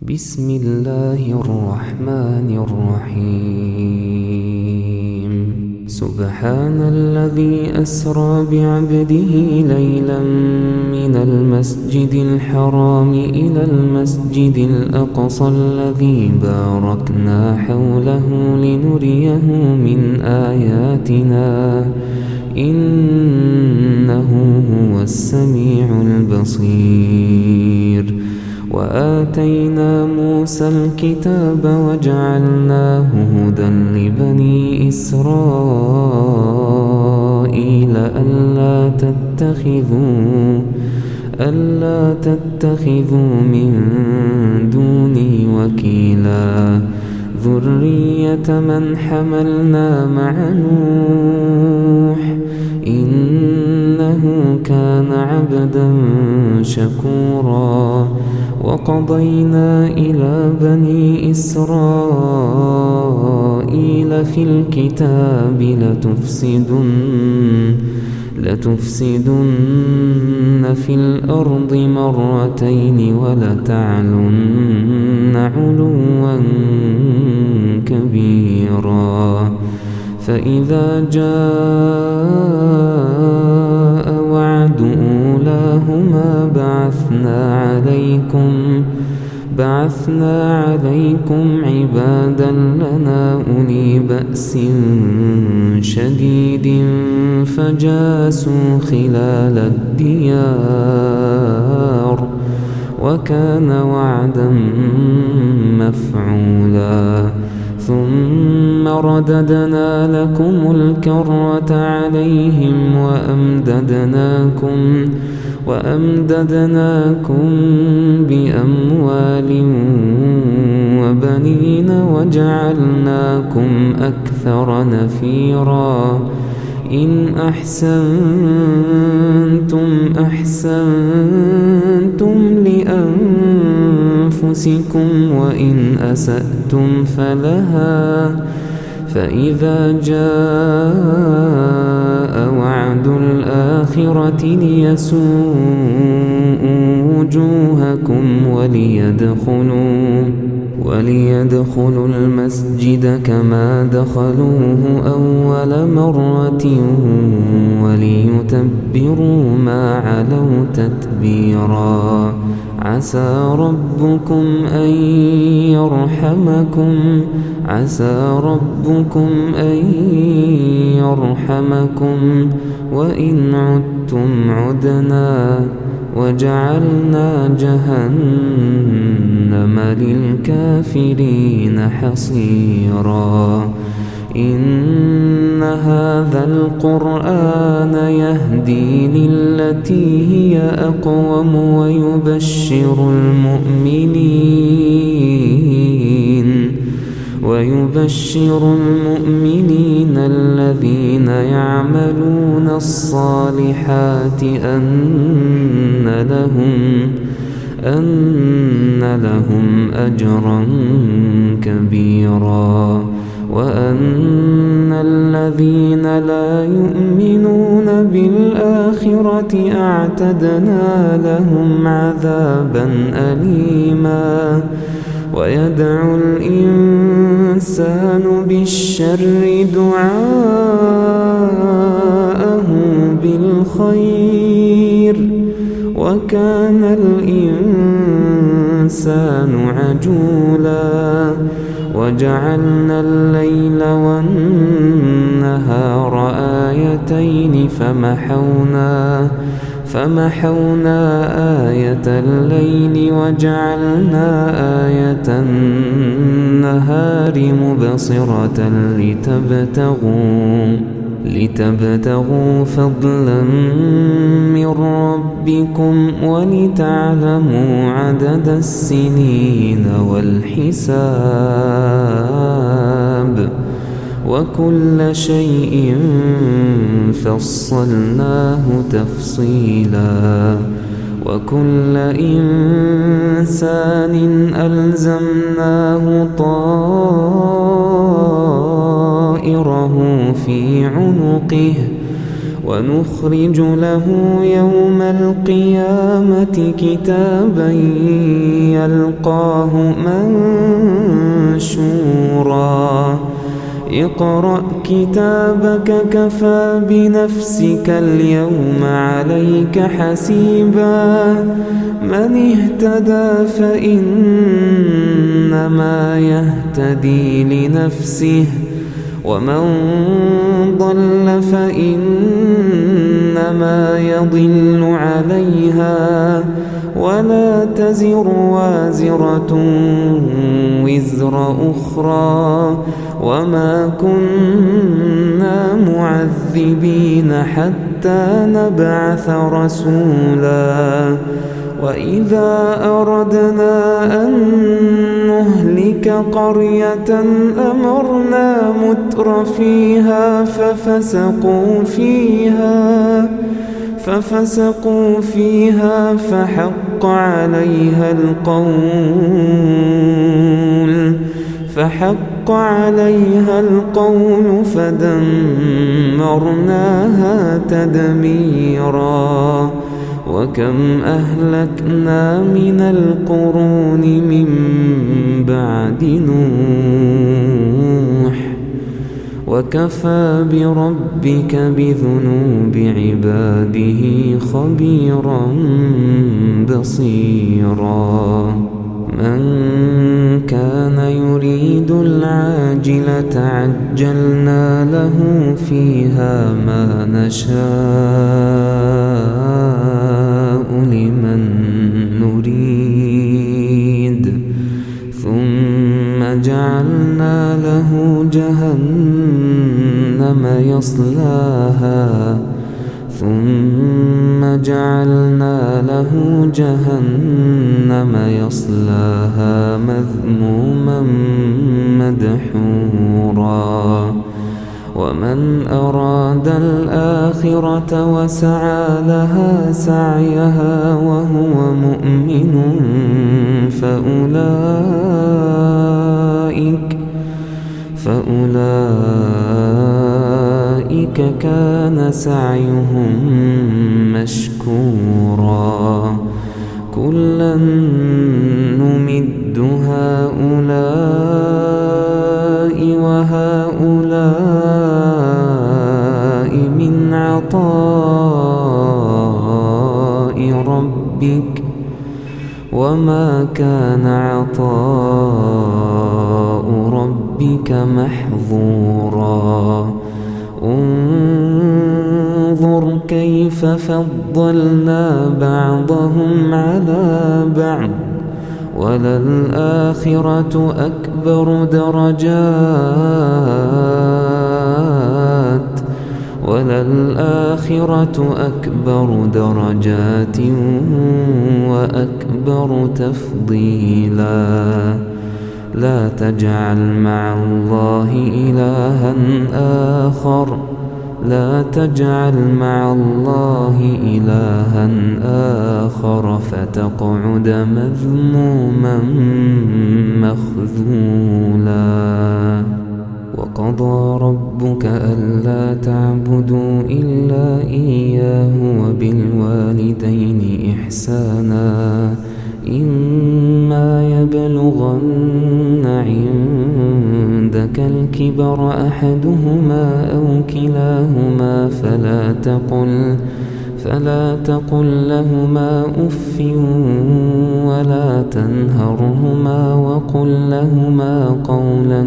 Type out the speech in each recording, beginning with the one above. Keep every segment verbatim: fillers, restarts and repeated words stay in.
بسم الله الرحمن الرحيم سبحان الذي أسرى بعبده ليلا من المسجد الحرام إلى المسجد الأقصى الذي باركنا حوله لنريه من آياتنا إنه هو السميع البصير. وآتينا موسى الكتاب وجعلناه هدى لبني إسرائيل ألا تتخذوا ألا تتخذوا من دوني وكيلا ذرية من حملنا مع نوح إنه كان عبدا شكورا. وقضينا إلى بني إسرائيل في الكتاب لتفسدن لتفسدن في الأرض مرتين ولتعلن علوا كبيرا. فإذا جاء وعد أولاهما بعثنا عليكم بعثنا عليكم عبادا لنا أولي بأس شديد فجاسوا خلال الديار وكان وعدا مفعولا. ثم رددنا لكم الكرة عليهم وأمددناكم وأمددناكم بأموال وبنين وجعلناكم أكثر نفيرا. إن أحسنتم أحسنتم لأنفسكم وإن أسأتم فلها. فإذا جاء وعد الآخرة ليسوءوا وجوهكم وليدخلوا وليدخلوا المسجد كما دخلوه أول مرة وليتبروا ما علوا تتبيرا. عسى ربكم أن يرحمكم عسى ربكم أن يرحمكم وإن عدتم عدنا وجعلنا جهنم للكافرين حصيرا. إن هذا القرآن يهدي للتي هي أقوم ويبشر المؤمنين ويبشر المؤمنين الذين يعملون الصالحات أن لهم أن لهم أجرا كبيرا. وأن الذين لا يؤمنون بالآخرة أعتدنا لهم عذابا أليما. ويدعو الإنسان بالشر دعاءه بالخير وكان الإنسان عجولا. وجعلنا الليل والنهار آيتين فمحونا فمحونا آية الليل وجعلنا آية النهار مبصرة لتبتغوا لتبتغوا فضلا من ربكم ولتعلموا عدد السنين والحساب وكل شيء فصلناه تفصيلا. وكل إنسان ألزمناه طائره في عنقه ونخرج له يوم القيامة كتابا يلقاه منشورا اقرأ كتابك كفى بنفسك اليوم عليك حسيبا من اهتدى فإنما يهتدي لنفسه ومن ضل فإنما يضل عليها ولا تزر وازرة وزر أخرى وما كنا معذبين حتى نبعث رسولا وإذا أردنا أن نهلك قرية أمرنا متر فيها ففسقوا فيها ففسقوا فيها فحق عليها القول فحق عليها القول فدمرناها تدميرا وكم أهلكنا من القرون من بعد نوح وكفى بربك بذنوب عباده خبيرا بصيرا من كان يريد العاجلة عجلنا له فيها ما نشاء لمن نريد ثم جعلنا له جهنم يصلاها ثم جعلنا له جهنم يصلاها مذموما مدحورا ومن أراد الآخرة وسعى لها سعيها وهو مؤمن فأولئك فأولئك كان سعيهم مشكورا كلا نمد هؤلاء وهؤلاء من عطاء ربك وما كان عطاء ربك محظورا انظر كيف فضلنا بعضهم على بعض وللآخرة أكبر درجات وللآخرة أكبر درجات وأكبر تفضيلا لا تجعل مع الله إلها آخر لا تجعل مع الله إلها آخر فتقعد مذموما مخذولا وقضى ربك ألا تعبدوا إلا إياه وبالوالدين إحسانا إما يبلغن عندك الكبر أحدهما أو كلاهما فلا تقل فلا تقل لهما أف ولا تنهرهما وقل لهما قولا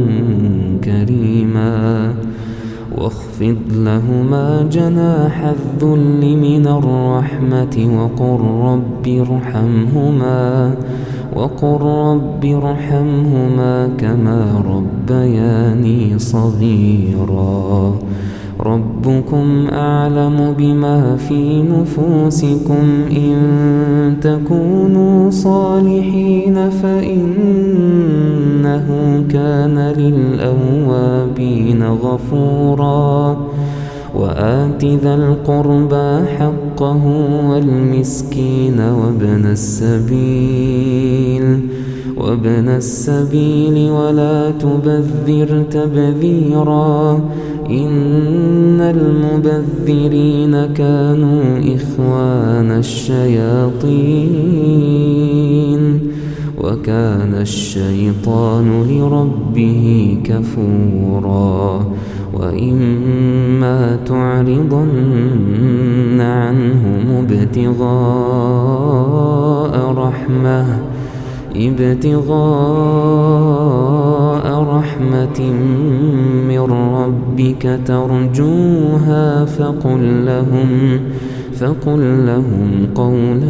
كريما واخفض لهما جناح الذل من الرحمة وقل رب ارحمهما وقل رب ارحمهما كما ربياني صغيرا ربكم أعلم بما في نفوسكم إن تكونوا صالحين فإنه كان للأوابين غفورا وآت ذا القربى حقه والمسكين وابن السبيل وابن السبيل ولا تبذر تبذيرا إن المبذرين كانوا إخوان الشياطين وكان الشيطان لربه كفورا وإما تعرضن عنهم ابتغاء رحمة ابتغاء رحمة من ربك ترجوها فقل لهم فقل لهم قولا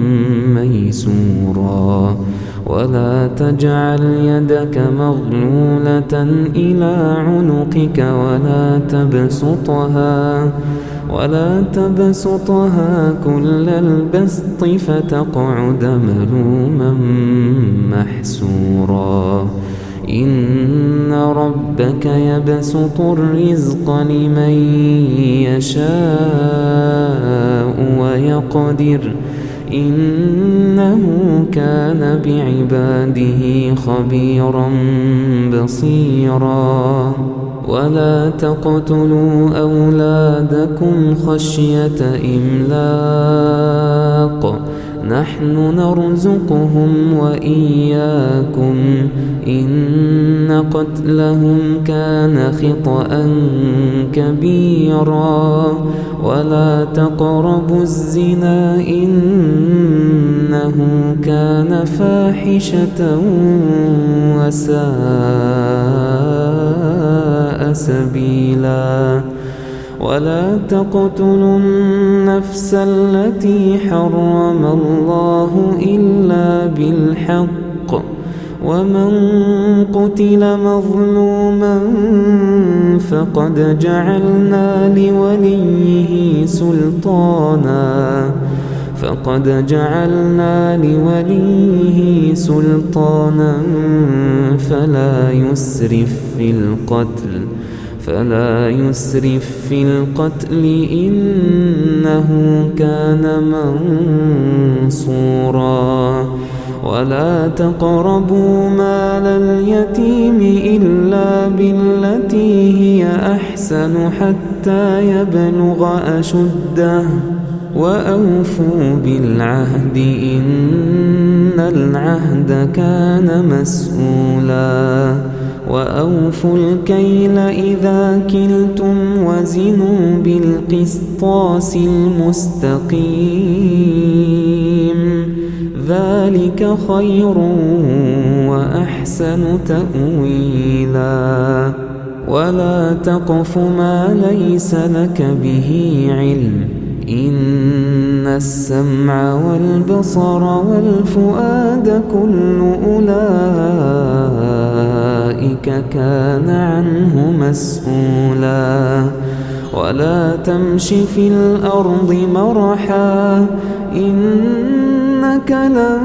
ميسورا ولا تجعل يدك مغلولة إلى عنقك ولا تبسطها ولا تبسطها كل البسط فتقعد ملوما محسورا إن ربك يبسط الرزق لمن يشاء ويقدر إنه كان بعباده خبيرا بصيرا ولا تقتلوا أولادكم خشية إملاق نحن نرزقهم وإياكم إن قتلهم كان خطأ كبيرا ولا تقربوا الزنا إنه كان فاحشة وساء سبيلا ولا تقتلوا النفس التي حرم الله إلا بالحق ومن قتل مظلوما فقد جعلنا لوليه سلطانا فقد جعلنا لوليه سلطانا فلا يسرف في القتل فلا يسرف في القتل إنه كان منصورا ولا تقربوا مال اليتيم إلا بالتي هي أحسن حتى يبلغ أشده وأوفوا بالعهد إن العهد كان مسؤولا وأوفوا الكيل إذا كلتم وزنوا بالقسطاس المستقيم ذلك خير وأحسن تأويلا ولا تقف ما ليس لك به علم إن السمع والبصر والفؤاد كل أولئك كان عنه مسؤولا ولا تمش في الأرض مرحا إنك لن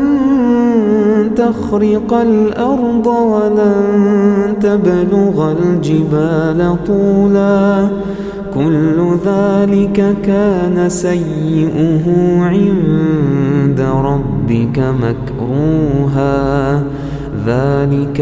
تخرق الأرض ولن تبلغ الجبال طولا كل ذلك كان سيئه عند ربك مكروها ذلك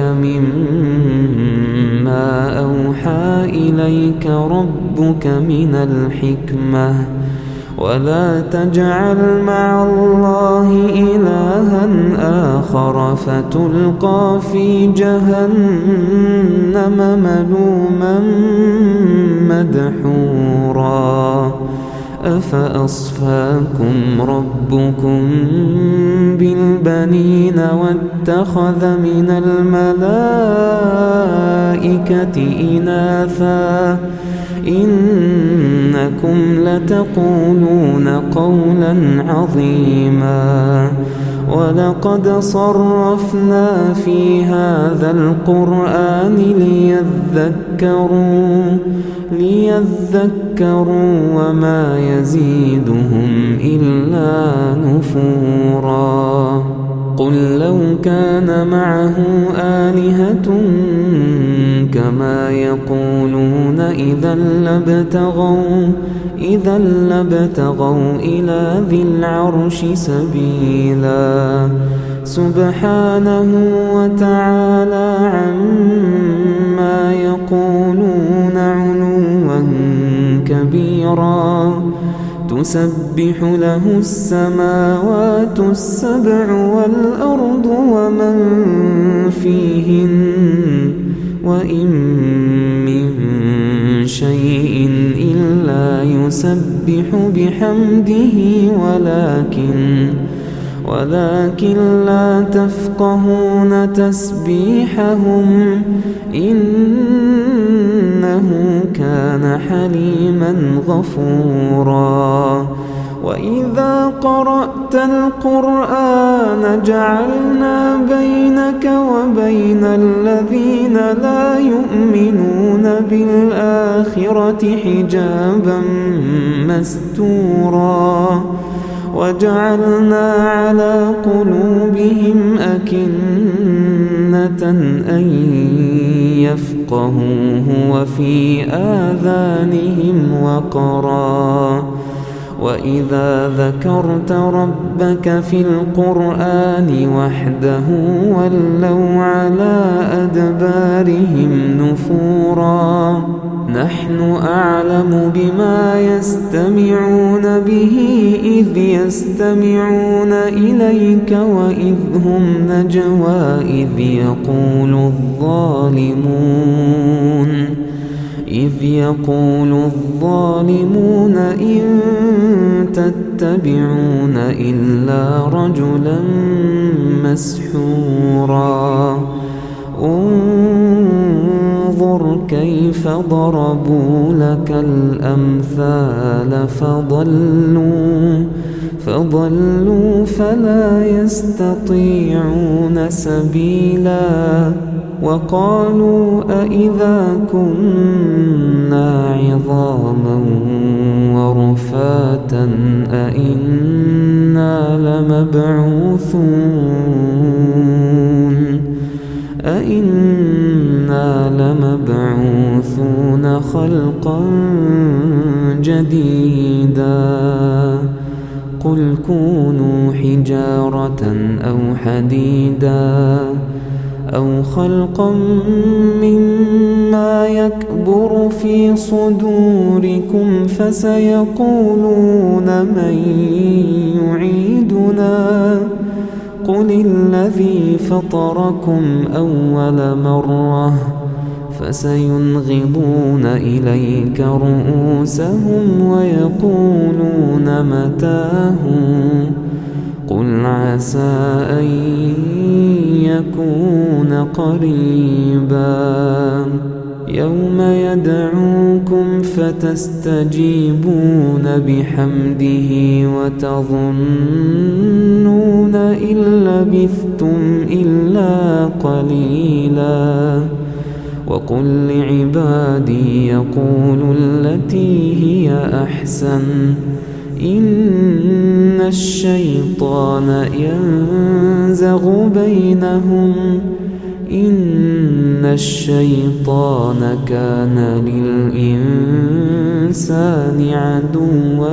مما أوحى إليك ربك من الحكمة ولا تجعل مع الله إلها آخر فتلقى في جهنم ملوما مدحورا أفأصفاكم ربكم بالبنين واتخذ من الملائكة إناثا إنكم لتقولون قولا عظيما ولقد صرفنا في هذا القرآن ليذكروا ليذكروا وما يزيدهم إلا نفورا قل لو كان معه آلهة كما يقولون إذا لابتغوا إذا لابتغوا إلى ذي العرش سبيلا سبحانه وتعالى عما يقولون علوا كبيرا تسبح له السماوات السبع والأرض ومن فيهن وإن من شيء إلا يسبح بحمده ولكن ولكن لا تفقهون تسبيحهم إنه كان حليما غفورا. وإذا قرأت القرآن جعلنا بينك وبين الذين لا يؤمنون بالآخرة حجابا مستورا وجعلنا على قلوبهم أكنة أن يفقهوه وفي آذانهم وقرا. وإذا ذكرت ربك في القرآن وحده ولوا على أدبارهم نفورا. نحن أعلم بما يستمعون به إذ يستمعون إليك وإذ هم نجوى إذ يقول الظالمون إذ يقول الظالمون إن تتبعون إلا رجلا مسحورا. انظر كيف ضربوا لك الأمثال فضلوا فضلوا فلا يستطيعون سبيلا. وقالوا أإذا كنا عظاما ورفاتا أإنا لمبعوثون أإنا لمبعوثون خلقا جديدا. قل كونوا حجارة أو حديدا أو خلقا مما يكبر في صدوركم فسيقولون من يعيدنا قل الذي فطركم أول مرة فسينغضون إليك رؤوسهم ويقولون متاه قل عسى أن يكون قريبا. يوم يدعوكم فتستجيبون بحمده وتظنون إن لبثتم إلا قليلا. وقل لعبادي يقولوا التي هي أحسن إن الشيطان ينزغ بينهم إن الشيطان كان للإنسان عدوا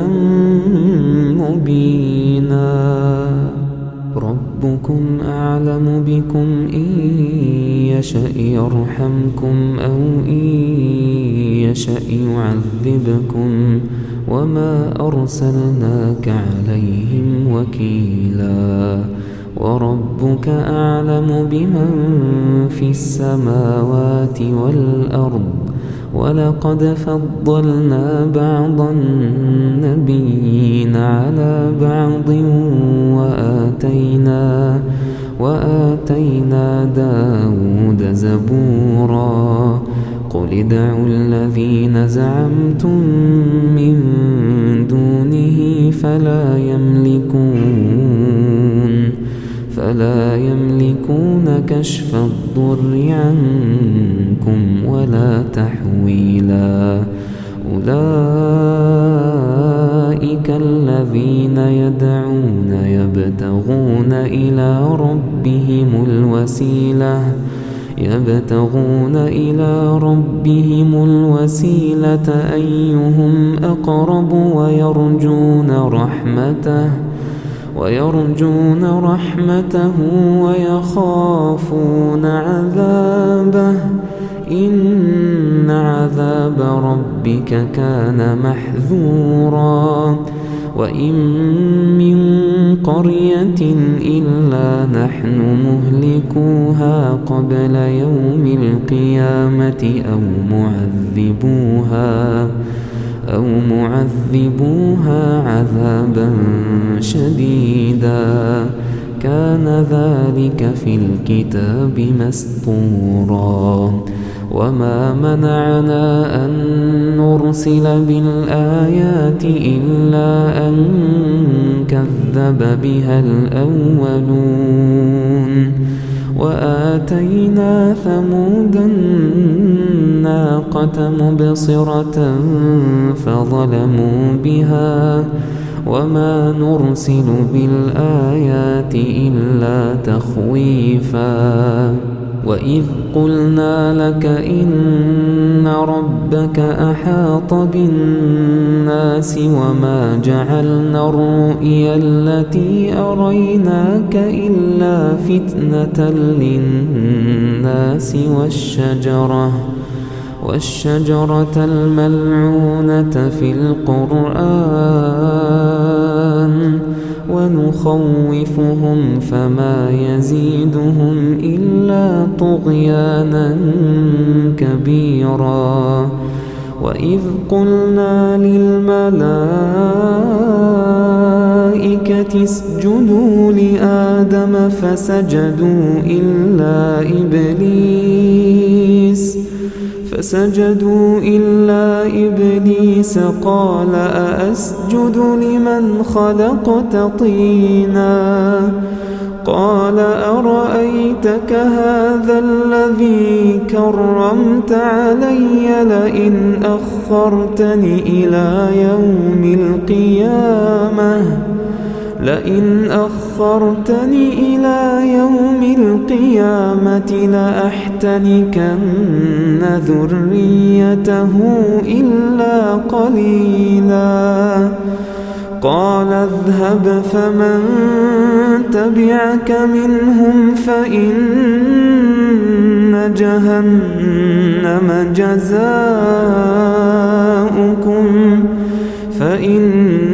مبينا. ربكم أعلم بكم إن يشأ يرحمكم أو إن يشأ يعذبكم وما أرسلناك عليهم وكيلا. وربك أعلم بمن في السماوات والأرض ولقد فضلنا بعض النبيين على بعض وآتينا وآتينا داود زبورا. قل ادعوا الذين زعمتم من دونه فلا يملكون فلا يملكون كشف الضر عنكم ولا تحويلا. أولئك الذين يدعون يبتغون إلى ربهم الوسيلة يبتغون إلى ربهم الوسيلة أيهم أقرب ويرجون رحمته ويرجون رحمته ويخافون عذابه إن عذاب ربهم ربك كان محذورا وإن من قرية إلا نحن مهلكوها قبل يوم القيامة أو معذبوها أو معذبوها عذابا شديدا كان ذلك في الكتاب مسطورا وما منعنا أن نرسل بالآيات إلا أن كذب بها الأولون وآتينا ثمود الناقة مبصرة فظلموا بها وما نرسل بالآيات إلا تخويفا وإذ قلنا لك إن ربك أحاط بالناس وما جعلنا الرؤيا التي أريناك إلا فتنة للناس والشجرة والشجرة الملعونة في القرآن ونخوفهم فما يزيدهم إلا طغيانا كبيرا وإذ قلنا للملائكة اسجدوا لآدم فسجدوا إلا إبليس فسجدوا إلا إبليس قال أأسجد لمن خلقت طينا قال أرأيتك هذا الذي كرمت علي لئن أخرتني إلى يوم القيامة لئن أخرتني إلى يوم القيامة لأحتنكن ذريته إلا قليلا قال اذهب فمن تبعك منهم فإن جهنم جزاؤكم فإن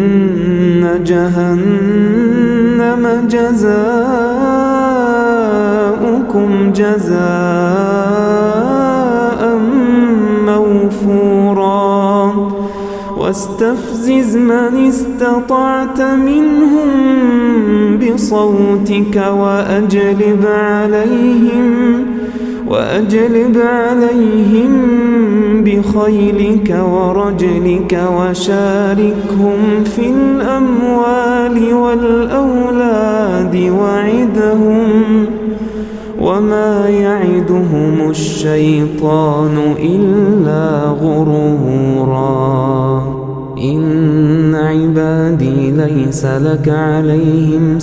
جهنم جزاؤكم جزاء موفورا واستفزز من استطعت منهم بصوتك وأجلب عليهم وأجلب عليهم بخيلك ورجلك وشاركهم في الأموال والأولاد وعدهم وما يعدهم الشيطان إلا غرورا إن عبادي ليس لك عليهم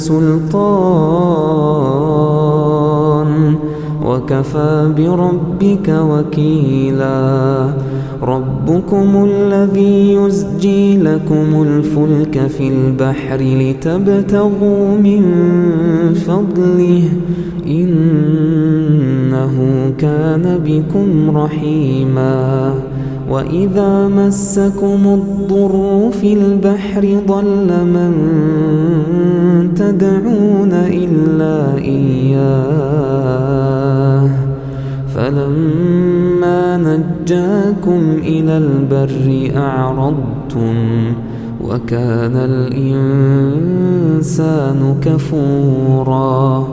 سلطان وكفى بربك وكيلا ربكم الذي يزجي لكم الفلك في البحر لتبتغوا من فضله إنه كان بكم رحيما وإذا مسكم الضر في البحر ضل من تدعون إلا إياه فلما نجاكم إلى البر أعرضتم وكان الإنسان كفورا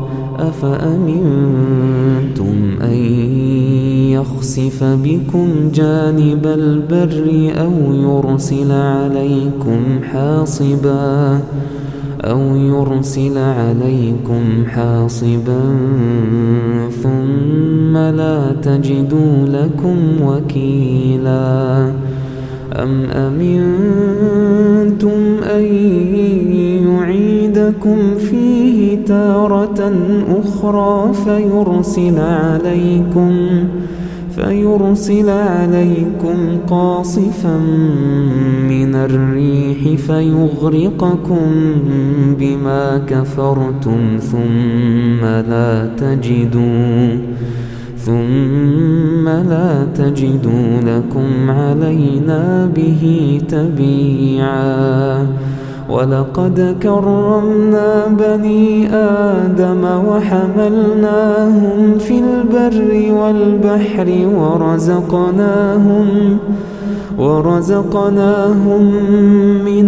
أفأمنتم أن يخسف بكم جانب البر أو يرسل عليكم حاصبا أو يرسل عليكم حاصبا ثم لا تجدوا لكم وكيلا أم أمنتم أن يعيدكم فيه تارة أخرى فيرسل عليكم فيرسل عليكم قاصفا من الريح فيغرقكم بما كفرتم ثم لا تجدوا ثم ثم لا تجدوا لكم علينا به تبيعا ولقد كرمنا بني آدم وحملناهم في البر والبحر ورزقناهم ورزقناهم من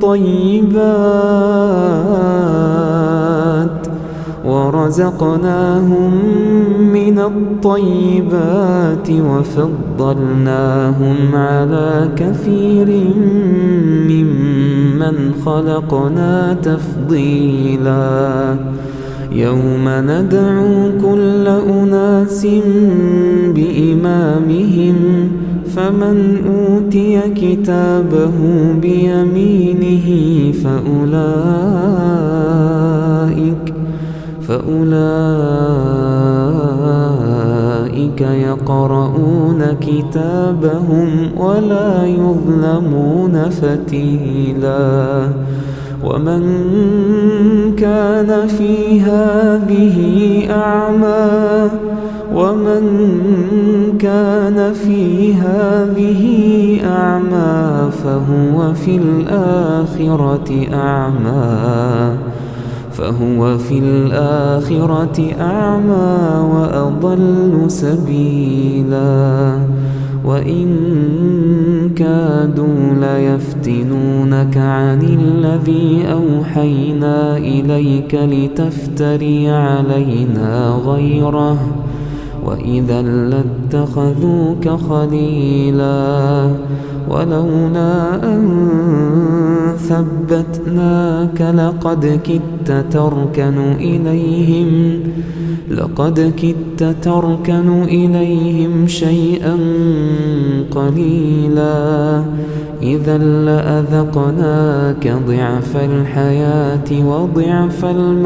الطيبات ورزقناهم من الطيبات وفضلناهم على كثير ممن خلقنا تفضيلا يوم ندعو كل أناس بإمامهم فمن أوتي كتابه بيمينه فأولئك فأولئك يقرؤون كتابهم ولا يظلمون فتيلا ومن كان في هذه أعمى ومن كان في هذه أعمى فهو في الآخرة أعمى فهو في الآخرة أعمى وأضل سبيلا وإن كادوا ليفتنونك عن الذي أوحينا إليك لتفتري علينا غيره وإذا لاتخذوك خليلا ولولا أن ثبتناك لقد كدت تركن إليهم لقد كدت تركن إليهم شيئا قليلا إذا لأذقناك ضعف الحياة وضعف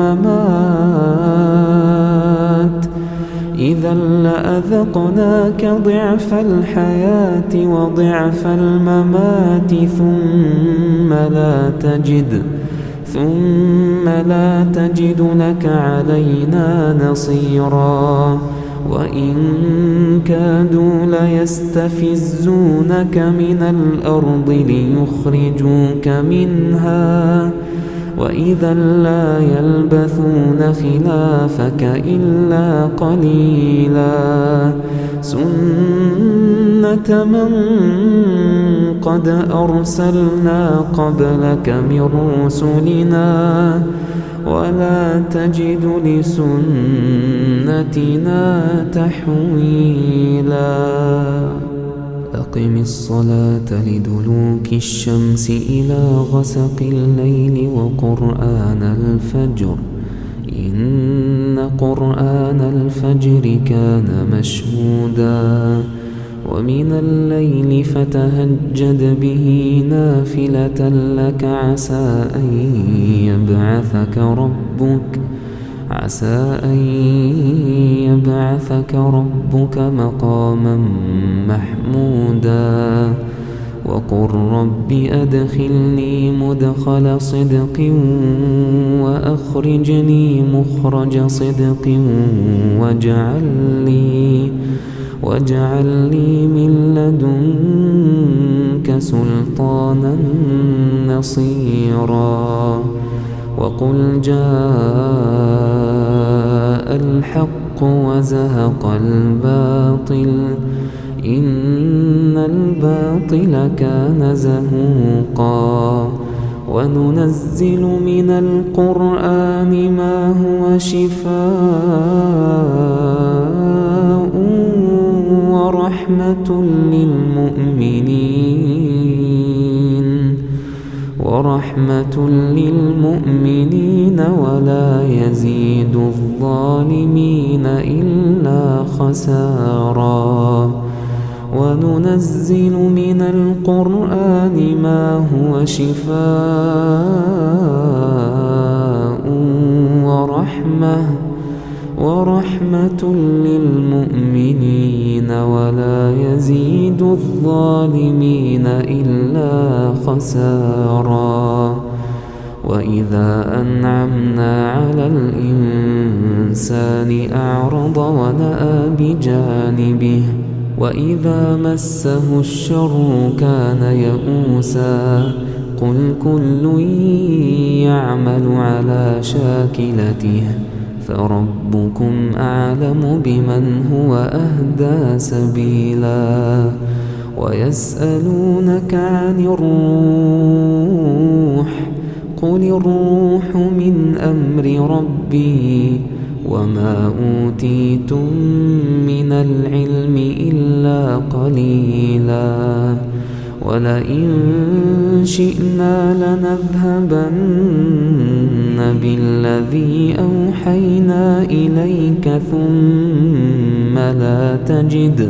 الممات إذا لأذقناك ضعف الحياة وضعف الممات ثم لا تجد ثم لا تجد لك علينا نصيرا وإن كادوا ليستفزونك من الأرض ليخرجوك منها وإذا لا يلبثون خلافك إلا قليلا سنة من قد أرسلنا قبلك من رسلنا ولا تجد لسنتنا تحويلا أقم الصلاة لدلوك الشمس إلى غسق الليل وقرآن الفجر إن قرآن الفجر كان مشهودا ومن الليل فتهجد به نافلة لك عسى أن يبعثك ربك عسى أن يبعثك ربك مقاما محمودا وقل رب أدخلني مدخل صدق وأخرجني مخرج صدق واجعل لي واجعل لي من لدنك سلطانا نصيرا وقل جاء الحق وزهق الباطل إن الباطل كان زهوقا وننزل من القرآن ما هو شفاء ورحمة للمؤمنين ورحمة للمؤمنين ولا يزيد الظالمين إلا خسارا وننزل من القرآن ما هو شفاء ورحمة ورحمة للمؤمنين ولا يزيد الظالمين إلا خسارا وإذا أنعمنا على الإنسان أعرض ونأى بجانبه وإذا مسه الشر كان يئوسا قل كل يعمل على شاكلته فربكم أعلم بمن هو أهدى سبيلا ويسألونك عن الروح قل الروح من أمر ربي وما أوتيتم من العلم إلا قليلا ولئن شئنا لنذهبن بالذي أوحينا إليك ثم لا تجد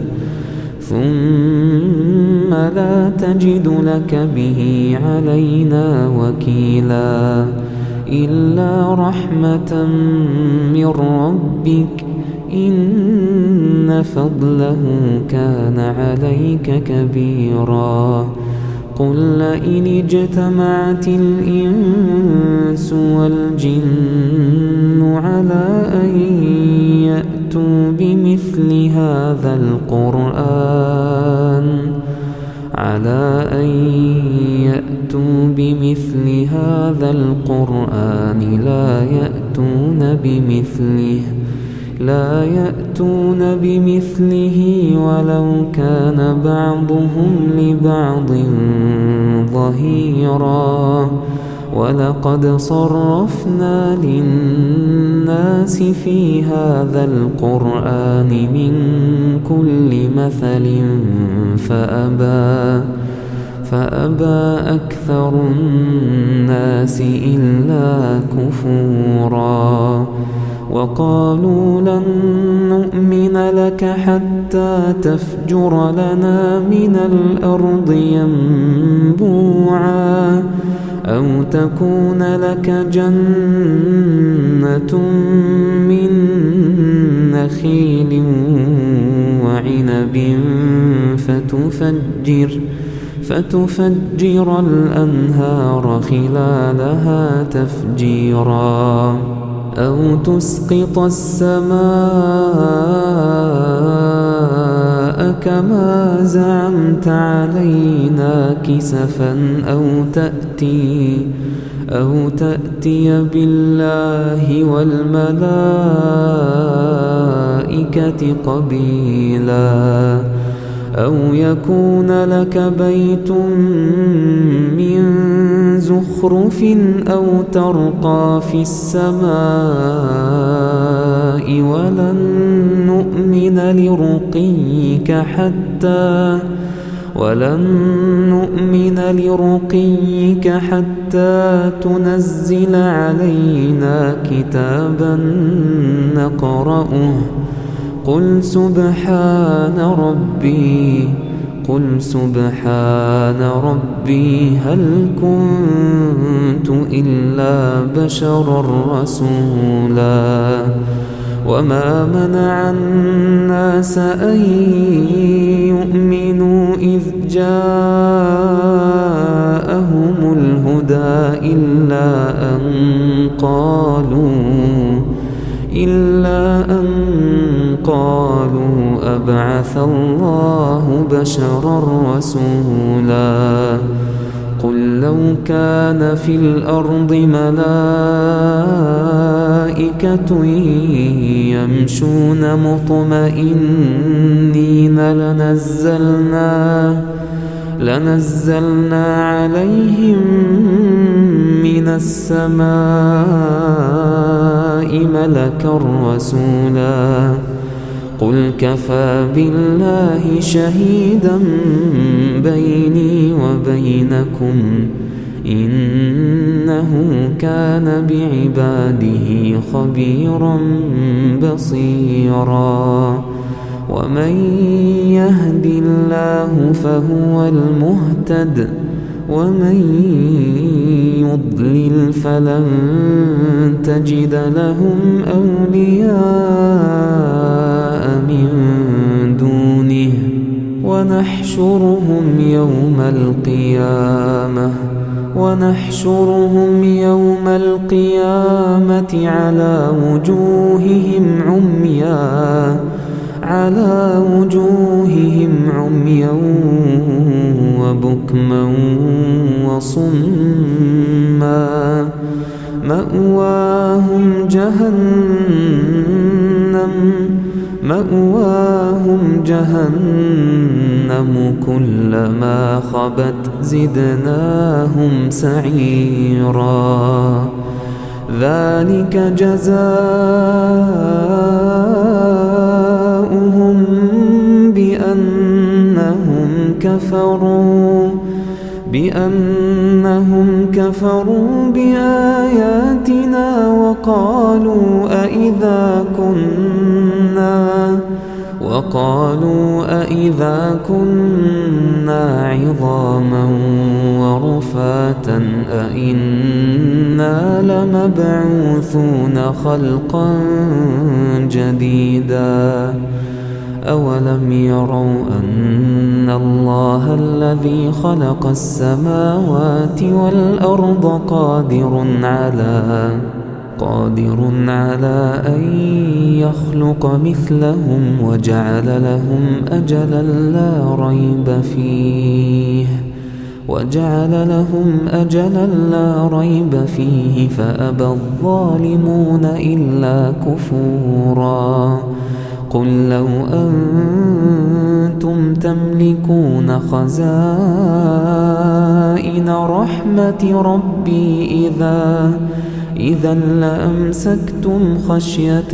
ثم لا تجد لك به علينا وكيلا إلا رحمة من ربك إن فضله كان عليك كبيرا قل لئن اجتمعت الإنس والجن على أن يأتوا بمثل هذا القرآن على أن يأتوا بمثل هذا القرآن لا يأتون بمثله لا يأتون بمثله ولو كان بعضهم لبعض ظهيرا ولقد صرفنا للناس في هذا القرآن من كل مثل فأبى فأبى أكثر الناس إلا كفورا وقالوا لن نؤمن لك حتى تفجر لنا من الأرض ينبوعا أو تكون لك جنة من نخيل وعنب فتفجر فتفجر الأنهار خلالها تفجيرا أو تسقط السماء كما زعمت علينا كسفا أو تأتي أو تأتي بالله والملائكة قبيلا أو يكون لك بيت من زخرف أو ترقى في السماء ولن نؤمن لرقيك حتى ولن نؤمن لرقيك حتى تنزل علينا كتابا نقرأه قل سبحان ربي قل سبحان ربي هل كنت إلا بشرا رسولا وما منع الناس أن يؤمنوا إذ جاءهم الهدى إلا أن قالوا إلا أن قالوا أبعث الله بشرا رسولا قل لو كان في الأرض ملائكة يمشون مطمئنين لنزلنا لنزلنا عليهم من السماء ملكا رسولا قل كفى بالله شهيدا بيني وبينكم إنه كان بعباده خبيرا بصيرا ومن يهد الله فهو المهتد ومن يضلل فلن تجد لهم أولياء من دونه ونحشرهم يوم القيامة ونحشرهم يوم القيامة على وجوههم عميا على وجوههم عميا وبكما وصما مأواهم جهنم مأواهم جهنم كلما خبت زدناهم سعيرا ذلك جزاؤهم بأنهم كفروا بأنهم كفروا بآياتنا وقالوا أإذا كنا وقالوا أإذا كنا عظاما ورفاتا أإنا لمبعوثون خلقا جديدا أولم يروا أن الله الذي خلق السماوات والأرض قادر على قادر على أن يخلق مثلهم وجعل لهم أجلا لا ريب فيه وجعل لهم أجلا لا ريب فيه فأبى الظالمون إلا كفورا قل لو أنتم تملكون خزائن رحمة ربي إذا إذا لأمسكتم خشية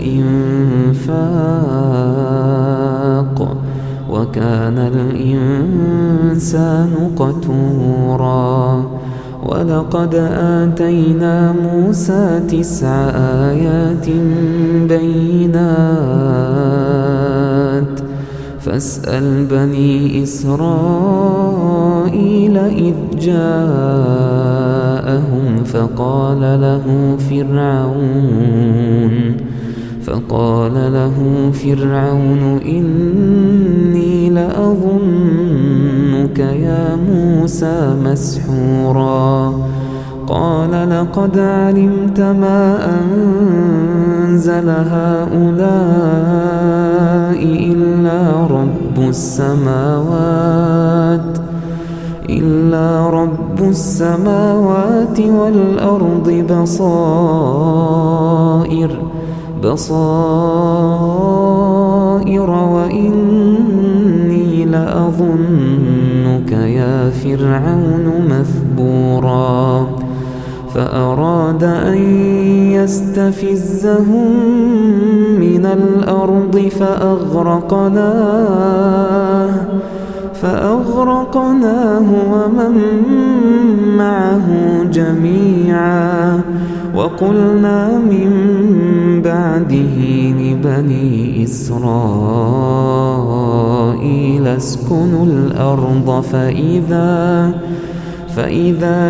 الإنفاق وكان الإنسان قتورا ولقد آتينا موسى تسع آيات بينات فاسأل بني إسرائيل إذ جاءهم فقال له فرعون فقال له فرعون إني لأظنك يا موسى مسحورا قال لقد علمت ما أنزل هؤلاء إلا رب السماوات إلا رب السماوات والأرض بصائر بصائر وإني لأظنك يا فرعون مثبورا فأراد أن يستفزهم من الأرض فأغرقناه فأغرقناه ومن معه جميعا وقلنا من بعده لبني إسرائيل اسكنوا الأرض فإذا فإذا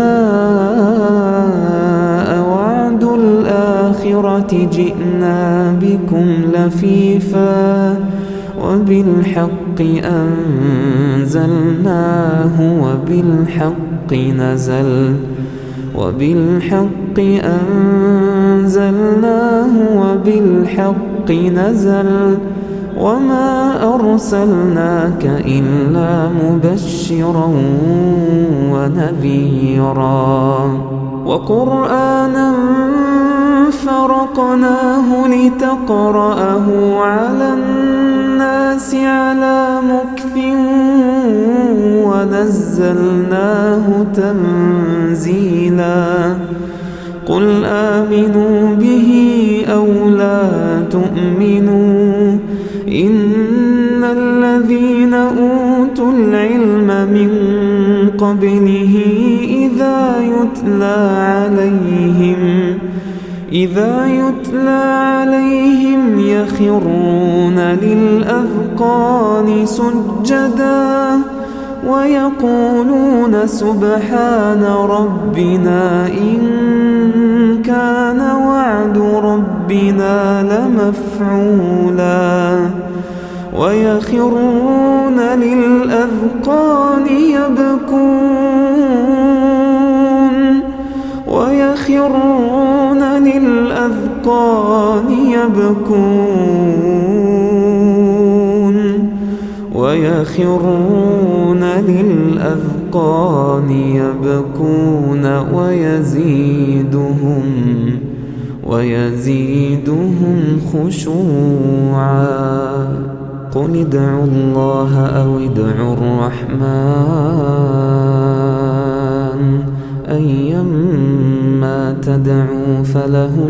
جاء وعد الآخرة جئنا بكم لفيفا وبالحق أنزلناه وبالحق نزل وبالحق أنزلناه وبالحق نزل وما أرسلناك إلا مبشرا ونذيرا وقرآنا فرقناه لتقرأه على الناس على مكث ونزلناه تنزيلا قل آمنوا به أو لا تؤمنوا إن الذين أوتوا العلم من قبله إذا يتلى عليهم إذا يتلى عليهم يخرون للأذقان سجدا ويقولون سبحان ربنا إن كان وعد ربنا لمفعولا ويخرون للأذقان يبكون ويخرون للأذقان يبكون ويخرون للأذقان يبكون ويزيدهم ويزيدهم خشوعا. قل ادعوا الله أو ادعوا الرحمن أيما تدعوا فله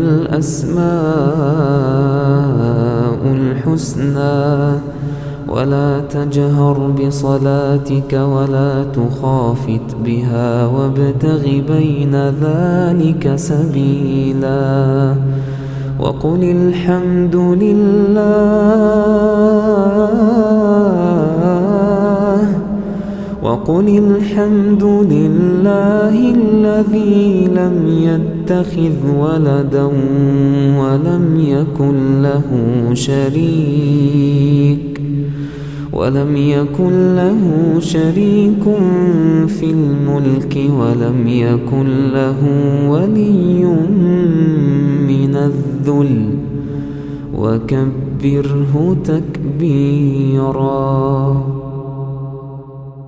الأسماء الحسنى ولا تجهر بصلاتك ولا تخافت بها وابتغ بين ذلك سبيلا. وقل الحمد لله وقل الحمد لله الذي لم يتخذ ولدا ولم يكن له شريك ولم يكن له شريك في الملك ولم يكن له ولي من الذل وكبره تكبيرا.